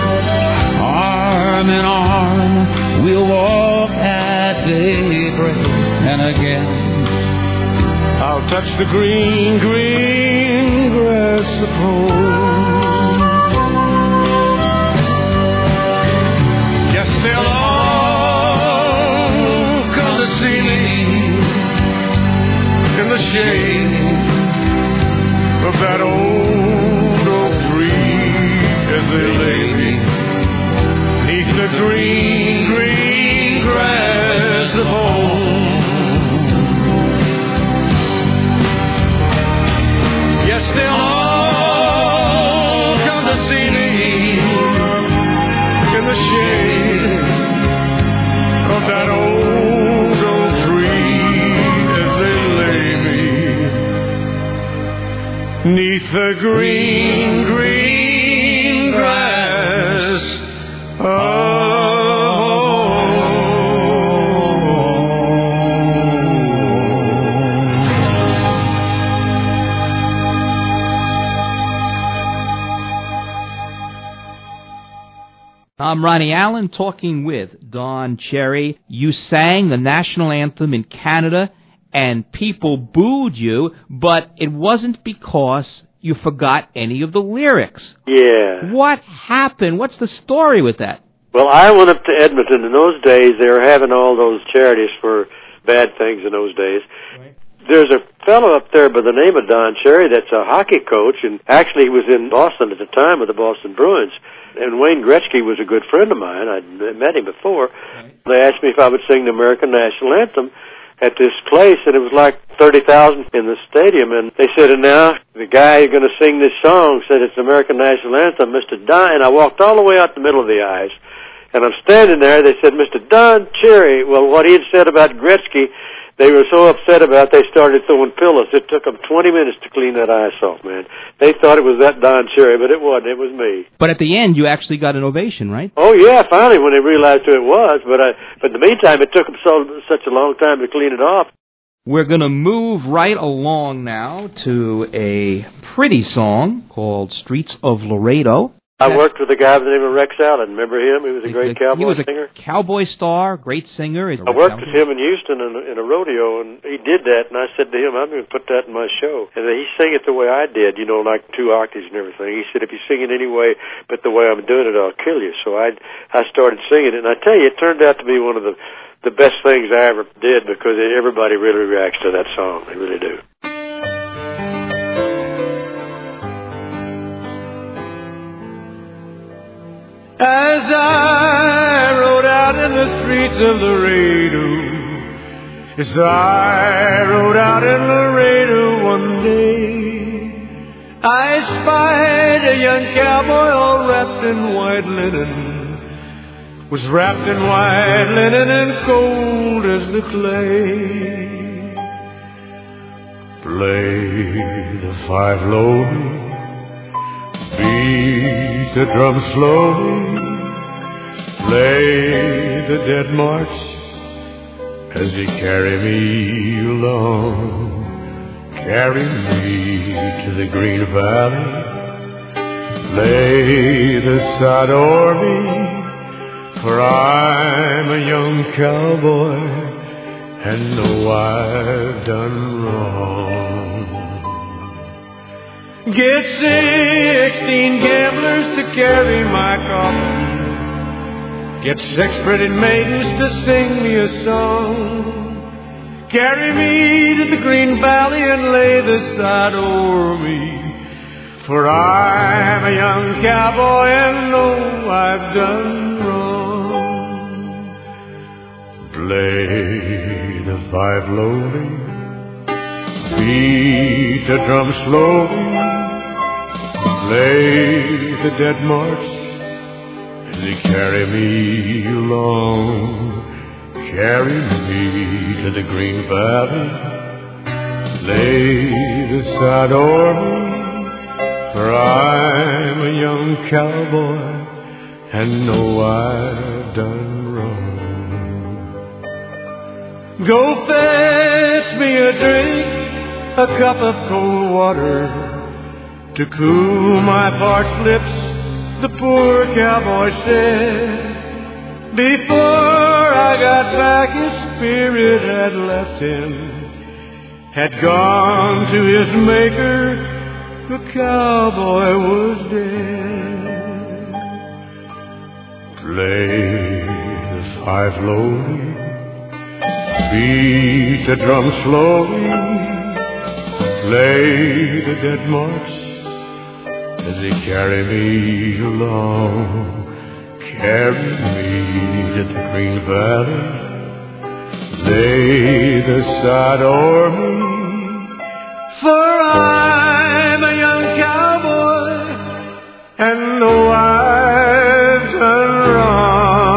arm in arm we'll walk at daybreak, and again I'll touch the green, green grass of home. Yes, they'll all come to see me in the shade of that old oak tree as they lay me neath the green, green grass of home. Yes, they'll all come to see me in the shade of that old oak tree as they lay me neath the green, green grass of I'm Ronnie Allen talking with Don Cherry. You sang the national anthem in Canada and people booed you, but it wasn't because you forgot any of the lyrics. Yeah. What happened? What's the story with that? Well, I went up to Edmonton. In those days, they were having all those charities for bad things in those days. Right. There's a fellow up there by the name of Don Cherry that's a hockey coach, and actually he was in Boston at the time with the Boston Bruins. And Wayne Gretzky was a good friend of mine. I'd met him before. Right. They asked me if I would sing the American National Anthem at this place, and it was like thirty thousand in the stadium. And they said, and now the guy who's going to sing this song said it's the American National Anthem, Mister Don. And I walked all the way out the middle of the ice, and I'm standing there. They said, Mister Don Cherry. Well, what he had said about Gretzky, they were so upset about, they started throwing pillows. It took them twenty minutes to clean that ice off, man. They thought it was that Don Cherry, but it wasn't. It was me. But at the end, you actually got an ovation, right? Oh, yeah, finally, when they realized who it was. But, I, but in the meantime, it took them so such a long time to clean it off. We're going to move right along now to a pretty song called Streets of Laredo. I worked with a guy by the name of Rex Allen. Remember him? He was a great cowboy singer. He was a singer. cowboy star, great singer. I worked with him in Houston in a, in a rodeo, and he did that, and I said to him, I'm going to put that in my show. And he sang it the way I did, you know, like two octaves and everything. He said, if you sing it any way but the way I'm doing it, I'll kill you. So I I started singing it, and I tell you, it turned out to be one of the, the best things I ever did, because everybody really reacts to that song. They really do. As I rode out in the streets of Laredo, as I rode out in Laredo one day, I spied a young cowboy all wrapped in white linen, was wrapped in white linen and cold as the clay. Play the five low, beat the drum slowly, play the dead march as you carry me along, carry me to the green valley, lay the side o'er me, for I'm a young cowboy and know I've done wrong. Get sixteen gamblers to carry my coffin, get six pretty maidens to sing me a song, carry me to the green valley and lay the side o'er me, for I'm a young cowboy and know I've done wrong. Play the five lowly, beat the drum slowly, play the dead march as they carry me along, carry me to the green valley, lay the side o'er me, for I'm a young cowboy and know I've done wrong. Go fetch me a drink, a cup of cold water, to cool my parched lips, the poor cowboy said. Before I got back, his spirit had left him, had gone to his maker, the cowboy was dead. Play the five lowly, beat the drum slowly, play the dead march as they carry me along, carry me to the green valley, lay the side o'er me, for I'm a young cowboy and know I've done wrong.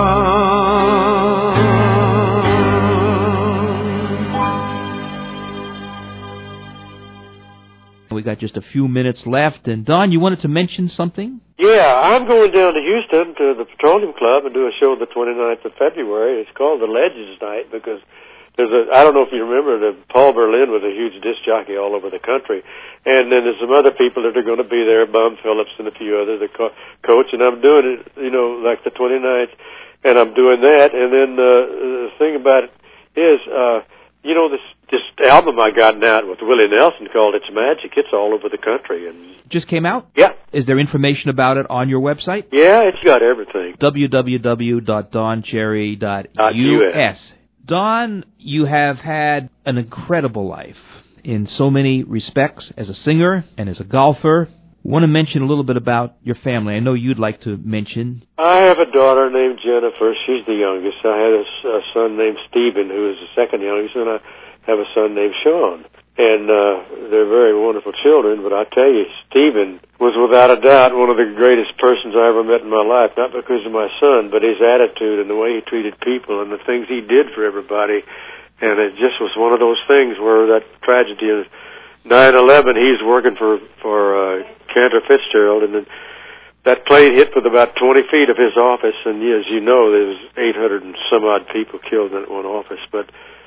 We got just a few minutes left. And, Don, you wanted to mention something? Yeah, I'm going down to Houston to the Petroleum Club and do a show the twenty-ninth of February. It's called the Legends Night because there's a, I don't know if you remember, that Paul Berlin was a huge disc jockey all over the country. And then there's some other people that are going to be there, Bum Phillips and a few others, the co- coach. And I'm doing it, you know, like the twenty-ninth, and I'm doing that. And then uh, the thing about it is, uh, you know, this this album I got out with Willie Nelson called It's Magic. It's all over the country. And just came out? Yeah. Is there information about it on your website? Yeah, it's got everything. w w w dot don cherry dot u s. Don, you have had an incredible life in so many respects as a singer and as a golfer. I want to mention a little bit about your family. I know you'd like to mention. I have a daughter named Jennifer. She's the youngest. I had a, a son named Stephen, who is the second youngest, and I have a son named Sean. And uh, they're very wonderful children, but I tell you, Stephen was without a doubt one of the greatest persons I ever met in my life, not because of my son, but his attitude and the way he treated people and the things he did for everybody. And it just was one of those things where that tragedy of nine eleven, he's working for, for uh, Cantor Fitzgerald, and then that plane hit with about twenty feet of his office, and as you know, there was eight hundred and some odd people killed in that one office. But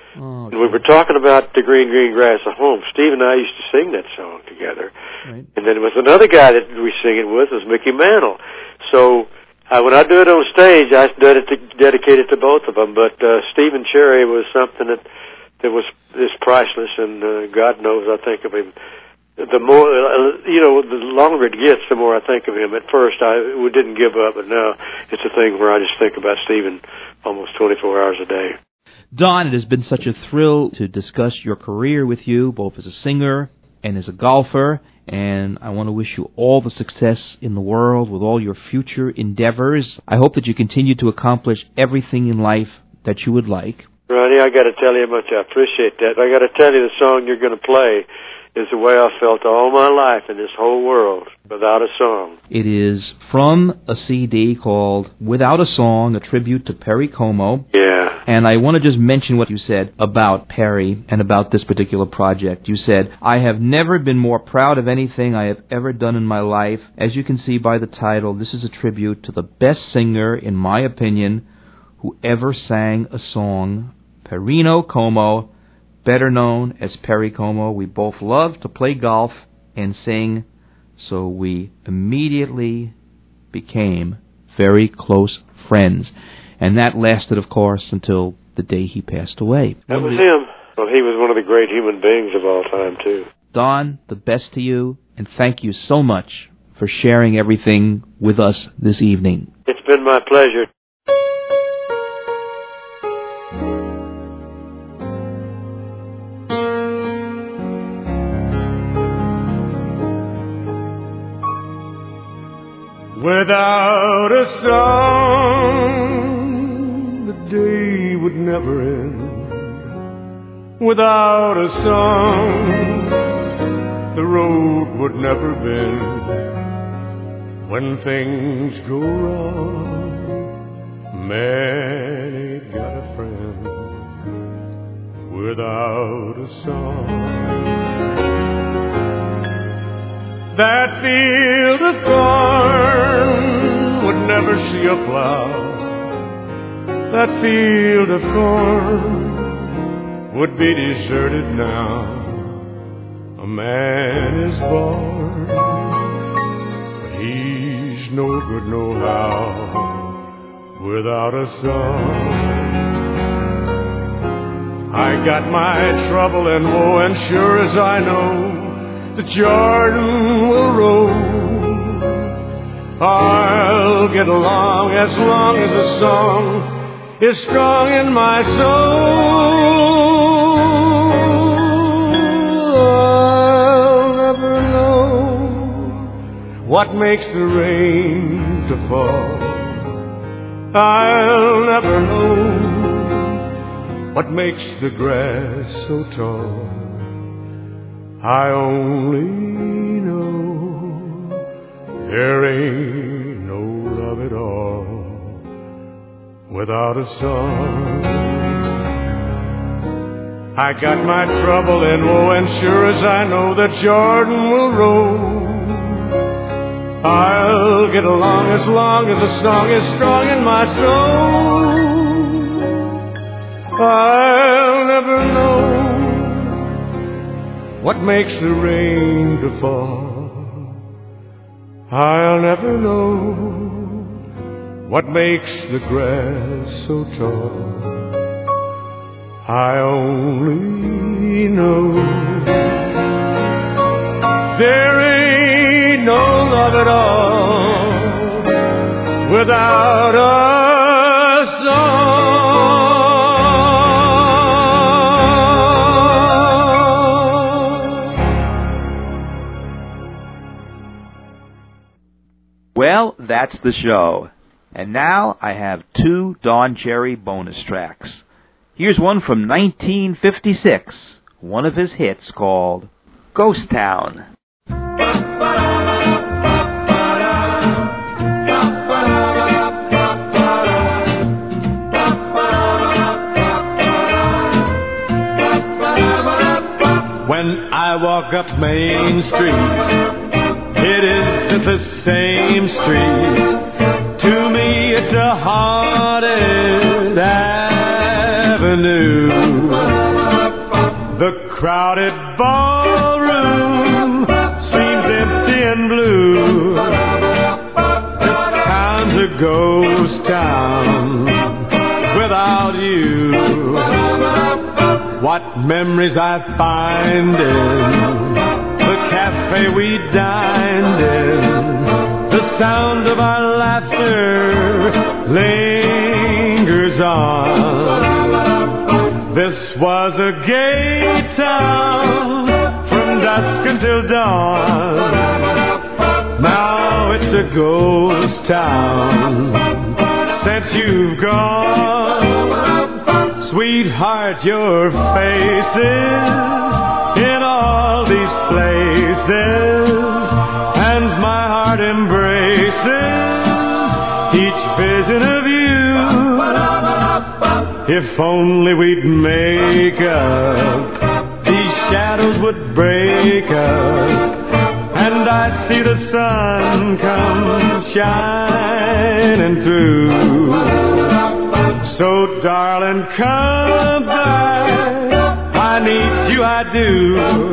Oh, and we were talking about the green, green grass of home. Steve and I used to sing that song together. Right. And then there was another guy that we sing it with, was Mickey Mantle. So uh, when I do it on stage, I dedicate, dedicate it to both of them. But uh, Stephen Cherry was something that, that was is priceless, and uh, God knows I think of him. The more, uh, you know, the longer it gets, the more I think of him. At first, I we didn't give up, but now it's a thing where I just think about Stephen almost twenty-four hours a day. Don, it has been such a thrill to discuss your career with you, both as a singer and as a golfer, and I want to wish you all the success in the world with all your future endeavors. I hope that you continue to accomplish everything in life that you would like. Ronnie, I got to tell you how much I appreciate that. I got to tell you the song you're going to play is the way I felt all my life in this whole world, Without a Song. It is from a C D called Without a Song, a tribute to Perry Como. Yeah. And I want to just mention what you said about Perry and about this particular project. You said, I have never been more proud of anything I have ever done in my life. As you can see by the title, this is a tribute to the best singer, in my opinion, who ever sang a song, Perino Como, better known as Perry Como. We both love to play golf and sing, so we immediately became very close friends. And that lasted, of course, until the day he passed away. That was him. Well, he was one of the great human beings of all time, too. Don, the best to you, and thank you so much for sharing everything with us this evening. It's been my pleasure. Without a song, the day would never end. Without a song, the road would never bend. When things go wrong, man ain't got a friend. Without a song, that field of corn would never see a plow. That field of corn would be deserted now. A man is born, but he's no good no how without a song. I got my trouble and woe, and sure as I know the Jordan will roll, I'll get along as long as the song is strong in my soul. I'll never know what makes the rain to fall. I'll never know what makes the grass so tall. I only know there ain't no love at all without a song. I got my trouble and woe, and sure as I know that Jordan will roll, I'll get along as long as the song is strong in my soul. I'll never know what makes the rain to fall. I'll never know what makes the grass so tall. I only know there ain't no love at all without a song. Well, that's the show. And now I have two Don Cherry bonus tracks. Here's one from nineteen fifty-six, one of his hits called Ghost Town. When I walk up Main Street, it isn't the same street. To me, it's a haunted avenue. crowded ballroom seems empty and blue. This town's a ghost town without you. What memories I find in the cafe we dined in. The sound of our laughter lingers on. This was a gay town from dusk until dawn. Now it's a ghost town since you've gone. Sweetheart, your faces in all these places, and my heart embraces each vision of you. If only we'd make up, these shadows would break up, and I'd see the sun come shining through. So darling, come back, I need you, I do,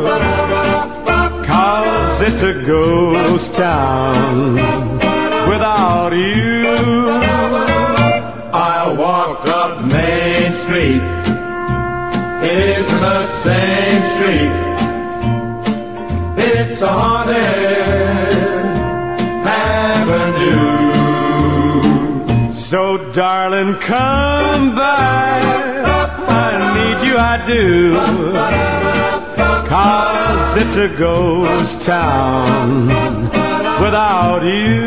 'cause it's a ghost town without you. I walked up Main Street, it isn't the same street. It's a haunted avenue. So darling, come back, I need you, I do, 'cause it's a ghost town without you.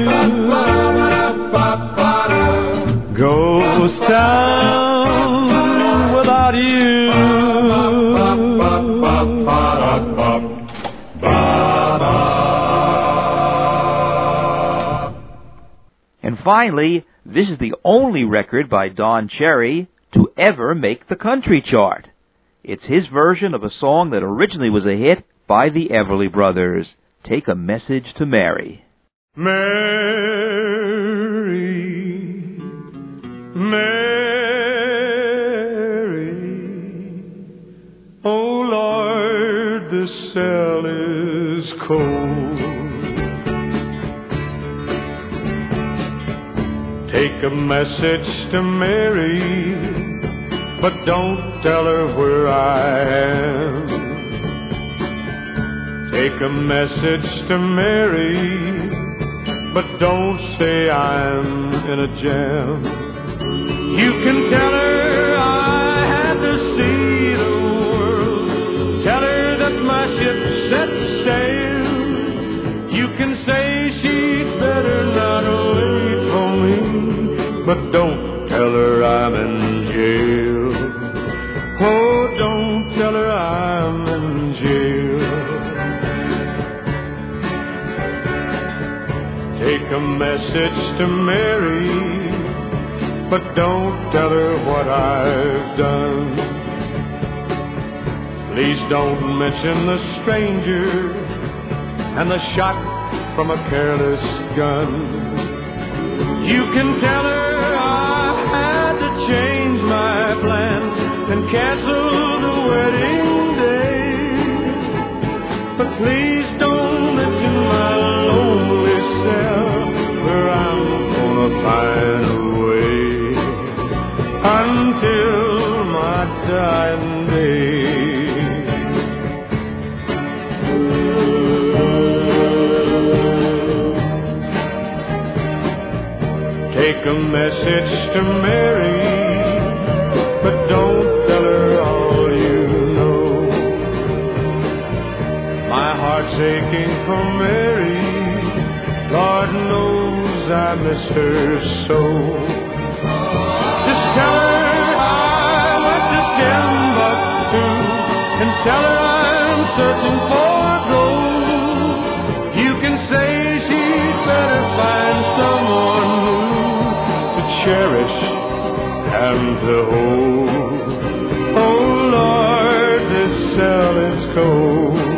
Ghost town without you. And finally, this is the only record by Don Cherry to ever make the country chart. It's his version of a song that originally was a hit by the Everly Brothers, Take a Message to Mary. Mary, Mary, oh Lord, the cell is cold. Take a message to Mary, but don't tell her where I am. Take a message to Mary, but don't say I'm in a jam. You can tell her I had to see the world. Tell her that my ship set sail. You can say she'd better not wait for me, but don't tell her I'm in jail. Oh, don't tell her I'm in jail. Take a message to Mary, but don't tell her what I've done. Please don't mention the stranger and the shot from a careless gun. You can tell her I had to change my plans and cancel the wedding day, but please don't mention my lonely cell where I'm gonna find a way until my dying day. Take a message to Mary, but don't tell her all you know. My heart's aching for Mary, Lord knows I miss her so. Just tell her I went to Timbuktu, and tell her I'm searching for gold. You can say she'd better find someone new to cherish and to hold. Oh Lord, this cell is cold.